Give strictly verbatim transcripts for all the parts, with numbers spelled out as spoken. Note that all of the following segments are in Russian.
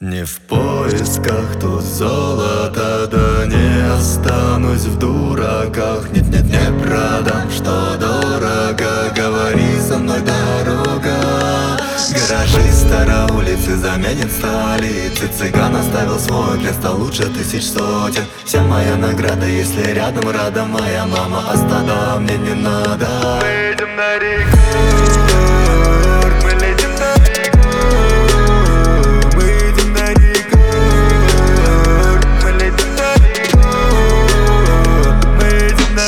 Не в поисках тут золота, да не останусь в дураках. Нет-нет, не продам, что дорого, говори со мной, дорога. Гаражи староулицы заменит столицы. Цыган оставил свой крест, а лучше тысяч сотен. Вся моя награда, если рядом рада моя мама, а стада мне не надо. Мы идем на рекорд, мы летим на рекорд. Мы идем на рекорд, мы летим на рекорд. Мы идем на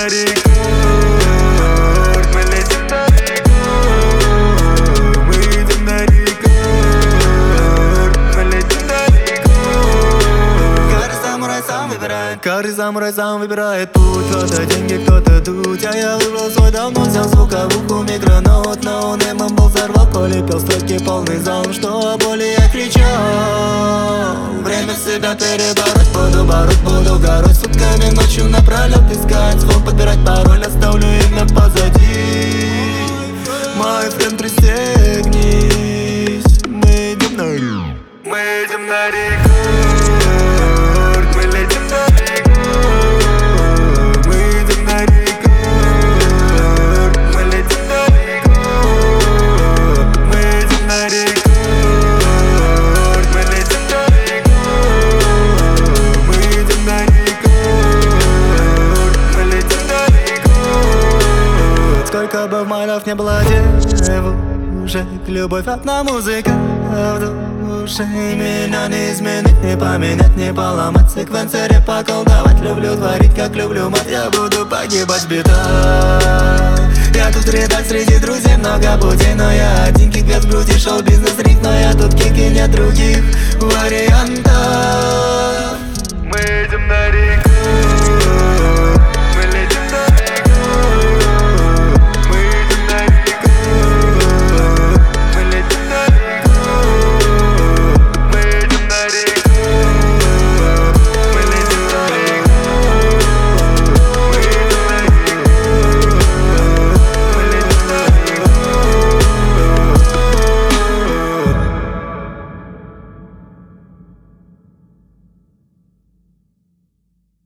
рекорд, мы летим на рекорд. Мы идем на рекорд, мы летим на рекорд. Каждый самурай сам выбирает, каждый самурай сам выбирает путь. Кто-то деньги, кто-то дуть, а я выбрал свой, давно взял звуковуху, микроноут. На унемом был, взорвал, коли пел стойки полный зал. Что о боли я кричал, время себя перебороть. Буду бороть, буду гороть, сутками ночью напролет искать звук, подбирать пароль, оставлю имя позади. Мой френд, пристегнись, мы идем на рекорд. Мы идем на рекорд, мы летим на рекорд. Мы идем на рекорд, мы летим на рекорд. Мы идем на рекорд, мы летим на рекорд. Мы идем на рекорд, мы летим на рекорд. Сколько бы в майлах не было девушек, любовь одна музыка в душе. Меня не изменить, не поменять, не поломать, секвенсоре поколдовать. Люблю творить, как люблю мать, я буду погибать в беда. Я тут редак, среди друзей много путей, но я один кик без груди, шоу-бизнес ринг, но я тут кик и нет других вариантов. Мы идем на рекорд.